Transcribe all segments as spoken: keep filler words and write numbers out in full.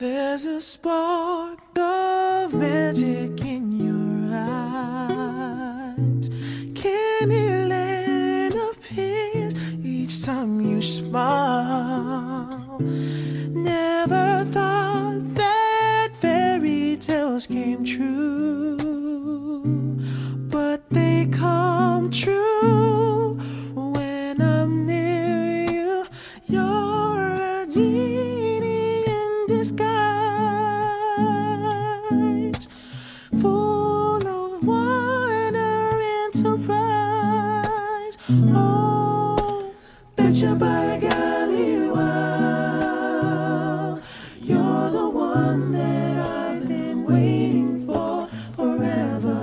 There's a spark of magic in your eyes. Candy land appears each time you smile. Never thought that fairy tales came true, but they come true when I'm near you. You're a genie in disguise, full of wonder and surprise. Oh, betcha by golly, you are. You're the one that I've been waiting for forever,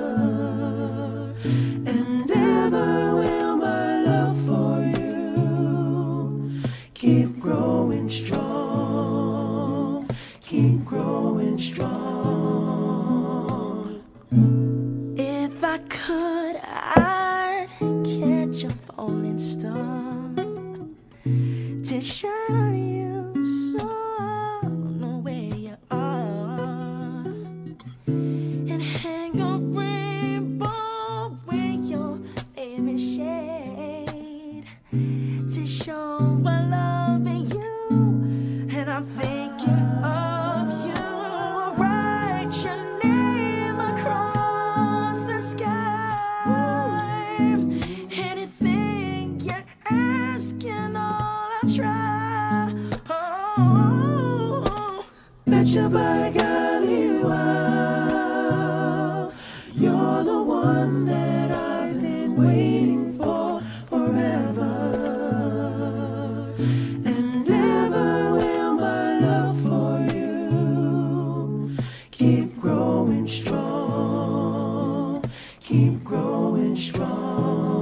and ever will my love for you keep growing strong, keep growing strong. If I could, I'd catch a falling star to shine on you so I'll know where you are, and hang a rainbow with your favorite shade to show my love in you. And I'm thinking of you. Write your name across the sky. Anything you're asking, all I try. Oh, betcha by golly, you are. You're the one that I've been waiting for forever, and ever will my love for you keep growing strong, keep growing strong.